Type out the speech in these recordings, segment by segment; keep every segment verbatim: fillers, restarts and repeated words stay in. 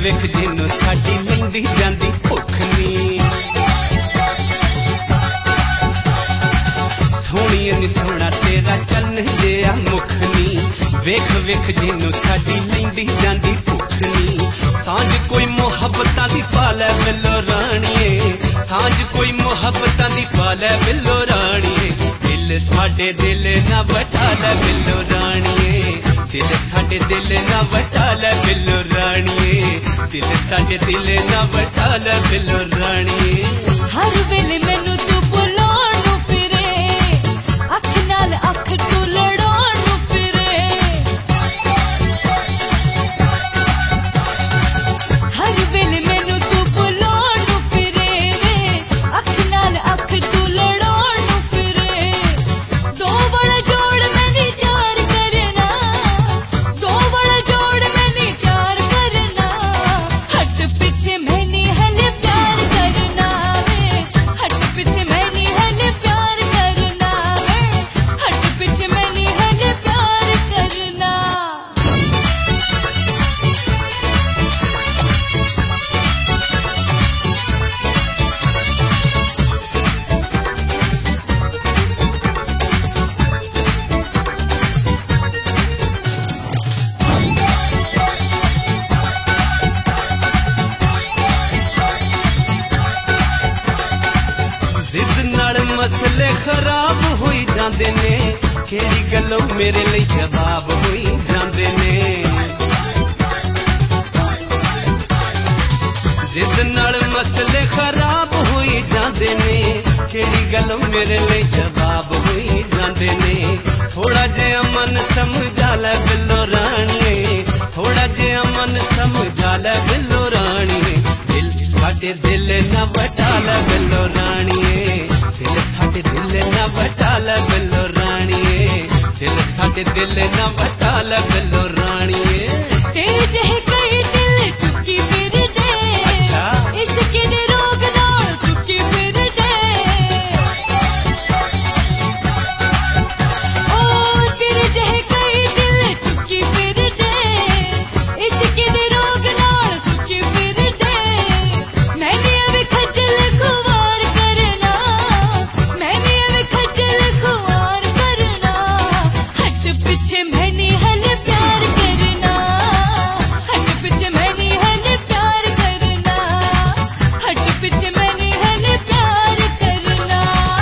वेख जिन्नू साडी लैंदी जांदी भुख नी। सोहणिया नी सोहना तेरा चन्न जिहा मुख नी। वेख वेख जिन्नू साडी लैंदी जांदी भुख नी। सांझ कोई मुहब्बतां दी पालै बिल्लो राणीए, सांझ कोई मुहब्बतां दी पालै बिल्लो राणीए। दिल साडे दिल ना वटा लै बिल्लो राणीए, दिल साडे दिल ना वटा लै बिल्लो राणीए, दिल साडे दिल ना वटा लै बिल्लो राणीए। हर वेले मैनू तू बुलाउण नूं फिरे, अख नाल अख तू लड़ाउण नूं फिरे। हर वेले मैनू तू बुलाउण नूं फिरे वे, अख नाल अख तू लड़ाउण नूं फिरे। दो बड़ा जोड़ मैंने चार करना, दो बड़ा जोड़ मैंने चार करना। हट पीछे मैंने हले प्यार करना वे, हट पीछे मैंने हले प्यार करना वे, हट पीछे मैंने हले प्यार करना। जिद नाल मसले खराब होई जांदे ने, केड़ी गल्लों मेरे लिए जवाब होई जांदे ने। जिद नाल मसले खराब होई जांदे ने, केड़ी गल्लों मेरे लिए जवाब होई जांदे ने। थोड़ा जिहा मन समझा लै बिल्लो राणीए, थोड़ा जिहा मन समझा लै बिल्लो राणीए। दिल साडे दिल ना वटा लै बिल्लो राणीए, दिल साडे दिल ना वटा लै बिल्लो राणीए, दिल साडे दिल ना वटा लै बिल्लो राणीए। तेरे जहे कई दिल चुकी फिरदे, अच्छा। इश्क दे रोग नाल सुकी फिरदे। ओ तेरे जहे कई दिल चुकी फिरदे, इश्क दे रोग नाल सुकी फिरदे। मैंने अवे खजल खुवार करना, मैंने अवे खजल खुवार करना। हट पीछे मैंने हले प्यार करना, हट पीछे मैंने हले प्यार करना, हट पीछे मैंने हले प्यार करना।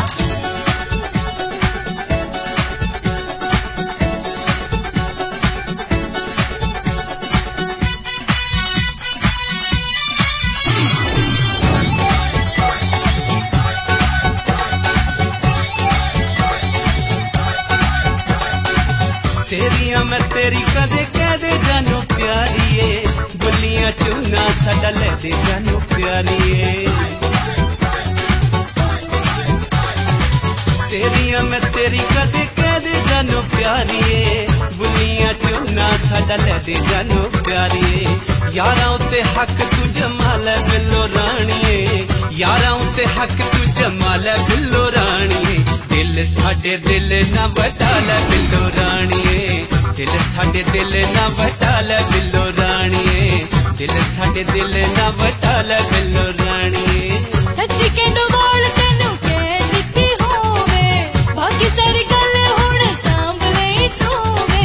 तेरिया मैं तेरी कदे कह दे जानू प्यारीए, बुलियां चूना साडा ले दे जानू प्यारीए। तेरिया मैं तेरी कदे कह दे जानू प्यारीए, बुलियां चूना साडा ले दे जानू प्यारीए। यारां उत्ते हक तू जमा लै बिल्लो राणीए, यारां उत्ते हक तू जमा लै बिल्लो राणीए। दिल साडे दिल ना वटा लै बिल्लो राणीए, दिल साडे दिल ना वटा लै बिल्लो राणीए, दिल साडे दिल ना वटा लै बिल्लो राणीए। सच्ची कहंदो वाल तैनू कह दित्ती होवे, बाकी सारी गल हुण सांभ लई तू वे।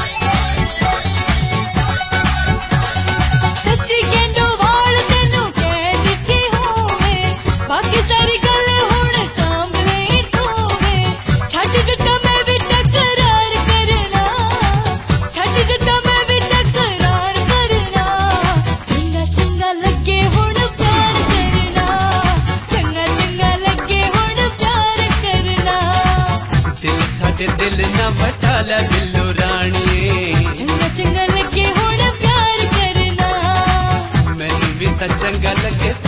सच्ची कहंदो वाल तैनू कह दित्ती होवे, बाकी सारी गल हुण सांभ लई तू वे। छड्ड दित्ता मैं भी टकरार करना, छड्ड दित्ता मैं भी टकरार करना। चंगा चंगा लगे हुण प्यार करना, चंगा चंगा लगे हुण प्यार करना। दिल साडे दिल ना वटा लै बिल्लो राणीए, चंगा चंगा लगे हुण प्यार करना। मैनू भी तां चंगा लगे